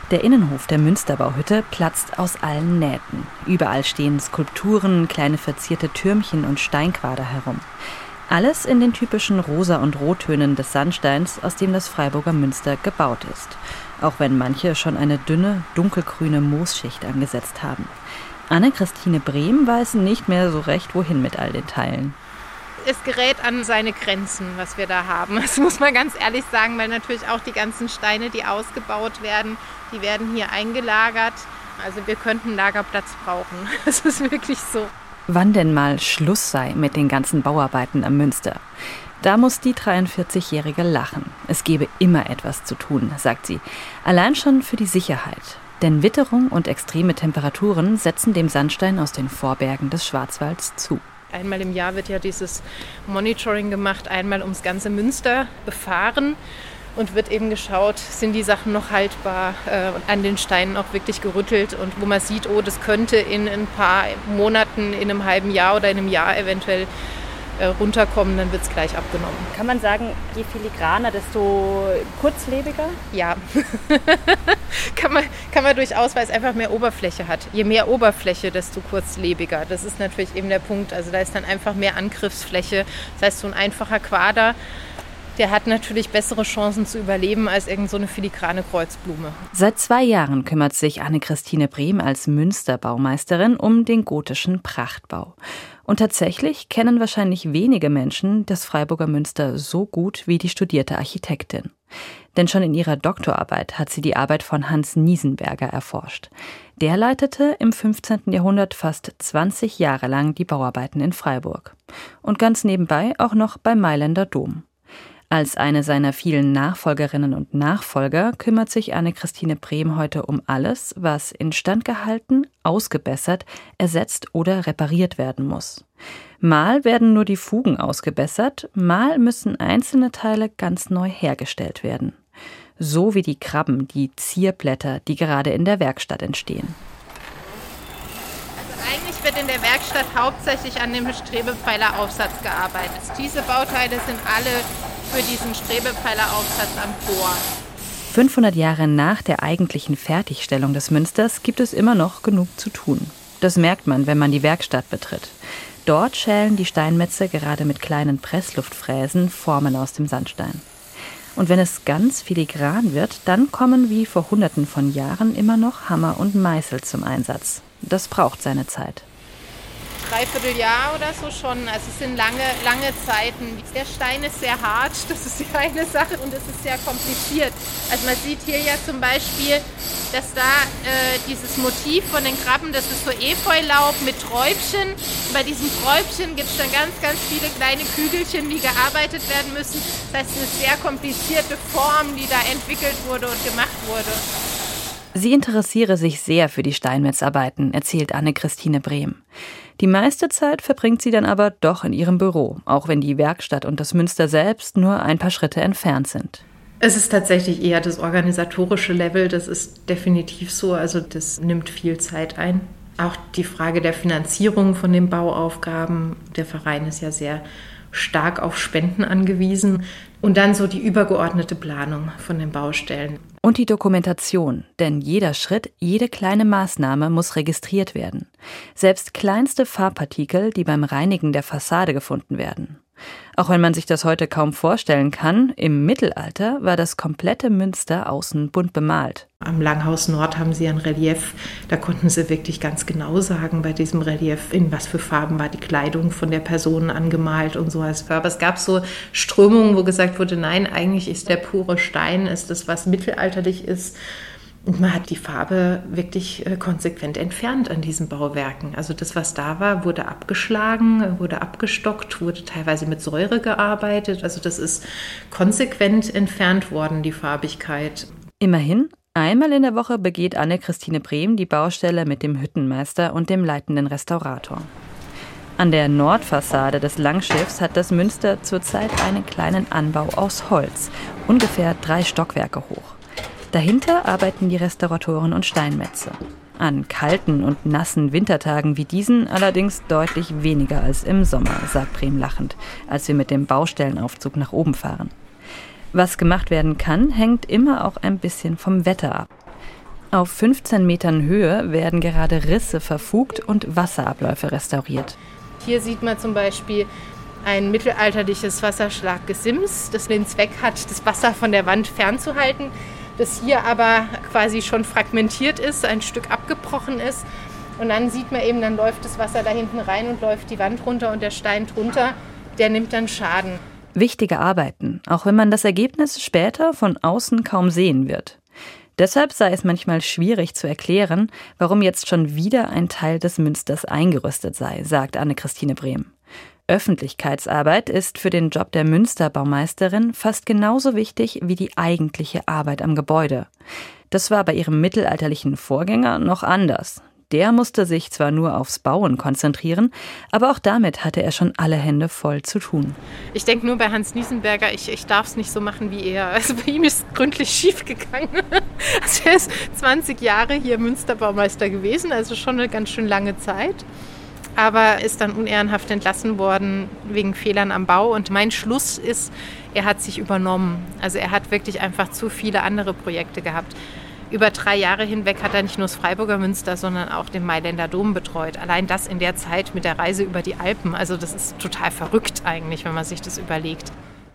Der Innenhof der Münsterbauhütte platzt aus allen Nähten. Überall stehen Skulpturen, kleine verzierte Türmchen und Steinquader herum. Alles in den typischen Rosa- und Rottönen des Sandsteins, aus dem das Freiburger Münster gebaut ist. Auch wenn manche schon eine dünne, dunkelgrüne Moosschicht angesetzt haben. Anne-Christine Brehm weiß nicht mehr so recht, wohin mit all den Teilen. Es gerät an seine Grenzen, was wir da haben. Das muss man ganz ehrlich sagen, weil natürlich auch die ganzen Steine, die ausgebaut werden, die werden hier eingelagert. Also wir könnten Lagerplatz brauchen. Das ist wirklich so. Wann denn mal Schluss sei mit den ganzen Bauarbeiten am Münster? Da muss die 43-Jährige lachen. Es gebe immer etwas zu tun, sagt sie. Allein schon für die Sicherheit. Denn Witterung und extreme Temperaturen setzen dem Sandstein aus den Vorbergen des Schwarzwalds zu. Einmal im Jahr wird ja dieses Monitoring gemacht, einmal ums ganze Münster befahren und wird eben geschaut, sind die Sachen noch haltbar und an den Steinen auch wirklich gerüttelt. Und wo man sieht, oh, das könnte in ein paar Monaten, in einem halben Jahr oder in einem Jahr eventuell runterkommen, dann wird es gleich abgenommen. Kann man sagen, je filigraner, desto kurzlebiger? Ja, kann man durchaus, weil es einfach mehr Oberfläche hat. Je mehr Oberfläche, desto kurzlebiger. Das ist natürlich eben der Punkt. Also da ist dann einfach mehr Angriffsfläche. Das heißt, so ein einfacher Quader, der hat natürlich bessere Chancen zu überleben als irgend so eine filigrane Kreuzblume. Seit 2 Jahren kümmert sich Anne-Christine Brehm als Münsterbaumeisterin um den gotischen Prachtbau. Und tatsächlich kennen wahrscheinlich wenige Menschen das Freiburger Münster so gut wie die studierte Architektin. Denn schon in ihrer Doktorarbeit hat sie die Arbeit von Hans Niesenberger erforscht. Der leitete im 15. Jahrhundert fast 20 Jahre lang die Bauarbeiten in Freiburg. Und ganz nebenbei auch noch beim Mailänder Dom. Als eine seiner vielen Nachfolgerinnen und Nachfolger kümmert sich Anne-Christine Brehm heute um alles, was instand gehalten, ausgebessert, ersetzt oder repariert werden muss. Mal werden nur die Fugen ausgebessert, mal müssen einzelne Teile ganz neu hergestellt werden. So wie die Krabben, die Zierblätter, die gerade in der Werkstatt entstehen. Eigentlich wird in der Werkstatt hauptsächlich an dem Strebepfeileraufsatz gearbeitet. Diese Bauteile sind alle für diesen Strebepfeileraufsatz am Chor. 500 Jahre nach der eigentlichen Fertigstellung des Münsters gibt es immer noch genug zu tun. Das merkt man, wenn man die Werkstatt betritt. Dort schälen die Steinmetze gerade mit kleinen Pressluftfräsen Formen aus dem Sandstein. Und wenn es ganz filigran wird, dann kommen wie vor Hunderten von Jahren immer noch Hammer und Meißel zum Einsatz. Das braucht seine Zeit. 3/4 Jahr oder so schon. Also es sind lange Zeiten. Der Stein ist sehr hart, das ist die eine Sache, und es ist sehr kompliziert. Also man sieht hier ja zum Beispiel, dass da dieses Motiv von den Krabben, das ist so Efeulaub mit Träubchen. Und bei diesen Träubchen gibt es dann ganz, ganz viele kleine Kügelchen, die gearbeitet werden müssen. Das heißt, eine sehr komplizierte Form, die da entwickelt wurde und gemacht wurde. Sie interessiere sich sehr für die Steinmetzarbeiten, erzählt Anne-Christine Brehm. Die meiste Zeit verbringt sie dann aber doch in ihrem Büro, auch wenn die Werkstatt und das Münster selbst nur ein paar Schritte entfernt sind. Es ist tatsächlich eher das organisatorische Level, das ist definitiv so, also das nimmt viel Zeit ein. Auch die Frage der Finanzierung von den Bauaufgaben, der Verein ist ja sehr stark auf Spenden angewiesen. Und dann so die übergeordnete Planung von den Baustellen. Und die Dokumentation, denn jeder Schritt, jede kleine Maßnahme muss registriert werden. Selbst kleinste Farbpartikel, die beim Reinigen der Fassade gefunden werden. Auch wenn man sich das heute kaum vorstellen kann, im Mittelalter war das komplette Münster außen bunt bemalt. Am Langhaus Nord haben sie ein Relief, da konnten sie wirklich ganz genau sagen bei diesem Relief, in was für Farben war die Kleidung von der Person angemalt und so. Aber es gab so Strömungen, wo gesagt wurde, nein, eigentlich ist der pure Stein, ist das, was mittelalterlich ist. Und man hat die Farbe wirklich konsequent entfernt an diesen Bauwerken. Also das, was da war, wurde abgeschlagen, wurde abgestockt, wurde teilweise mit Säure gearbeitet. Also das ist konsequent entfernt worden, die Farbigkeit. Immerhin, einmal in der Woche begeht Anne-Christine Brehm die Baustelle mit dem Hüttenmeister und dem leitenden Restaurator. An der Nordfassade des Langschiffs hat das Münster zurzeit einen kleinen Anbau aus Holz, ungefähr 3 Stockwerke hoch. Dahinter arbeiten die Restauratoren und Steinmetze. An kalten und nassen Wintertagen wie diesen allerdings deutlich weniger als im Sommer, sagt Brehm lachend, als wir mit dem Baustellenaufzug nach oben fahren. Was gemacht werden kann, hängt immer auch ein bisschen vom Wetter ab. Auf 15 Metern Höhe werden gerade Risse verfugt und Wasserabläufe restauriert. Hier sieht man zum Beispiel ein mittelalterliches Wasserschlaggesims, das den Zweck hat, das Wasser von der Wand fernzuhalten, das hier aber quasi schon fragmentiert ist, ein Stück abgebrochen ist. Und dann sieht man eben, dann läuft das Wasser da hinten rein und läuft die Wand runter und der Stein drunter, der nimmt dann Schaden. Wichtige Arbeiten, auch wenn man das Ergebnis später von außen kaum sehen wird. Deshalb sei es manchmal schwierig zu erklären, warum jetzt schon wieder ein Teil des Münsters eingerüstet sei, sagt Anne-Christine Brehm. Öffentlichkeitsarbeit ist für den Job der Münsterbaumeisterin fast genauso wichtig wie die eigentliche Arbeit am Gebäude. Das war bei ihrem mittelalterlichen Vorgänger noch anders. Der musste sich zwar nur aufs Bauen konzentrieren, aber auch damit hatte er schon alle Hände voll zu tun. Ich denke nur bei Hans Niesenberger, ich darf es nicht so machen wie er. Also bei ihm ist es gründlich schief gegangen. Also er ist 20 Jahre hier Münsterbaumeister gewesen, also schon eine ganz schön lange Zeit. Aber ist dann unehrenhaft entlassen worden wegen Fehlern am Bau. Und mein Schluss ist, er hat sich übernommen. Also er hat wirklich einfach zu viele andere Projekte gehabt. Über 3 Jahre hinweg hat er nicht nur das Freiburger Münster, sondern auch den Mailänder Dom betreut. Allein das in der Zeit mit der Reise über die Alpen. Also das ist total verrückt eigentlich, wenn man sich das überlegt.